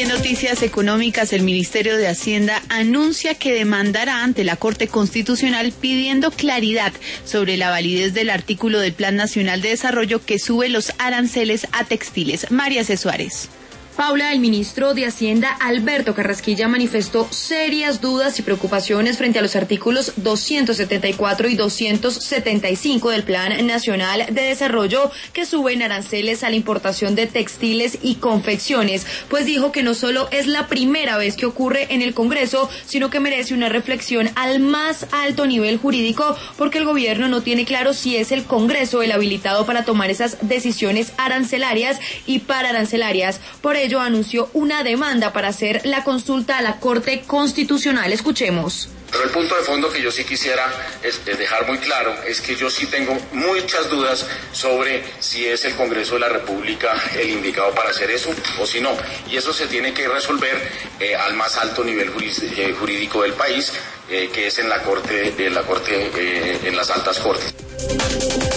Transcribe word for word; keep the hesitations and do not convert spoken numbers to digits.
en noticias económicas, el Ministerio de Hacienda anuncia que demandará ante la Corte Constitucional pidiendo claridad sobre la validez del artículo del Plan Nacional de Desarrollo que sube los aranceles a textiles. María C. Suárez. Paula, el ministro de Hacienda, Alberto Carrasquilla, manifestó serias dudas y preocupaciones frente a los artículos doscientos setenta y cuatro y doscientos setenta y cinco del Plan Nacional de Desarrollo que suben aranceles a la importación de textiles y confecciones, pues dijo que no solo es la primera vez que ocurre en el Congreso, sino que merece una reflexión al más alto nivel jurídico, porque el gobierno no tiene claro si es el Congreso el habilitado para tomar esas decisiones arancelarias y pararancelarias. Por ello anunció una demanda para hacer la consulta a la Corte Constitucional. Escuchemos. Pero el punto de fondo que yo sí quisiera es, es dejar muy claro es que yo sí tengo muchas dudas sobre si es el Congreso de la República el indicado para hacer eso o si no. Y eso se tiene que resolver eh, al más alto nivel jurídico del país, eh, que es en la Corte, en la Corte, eh, en las altas Cortes.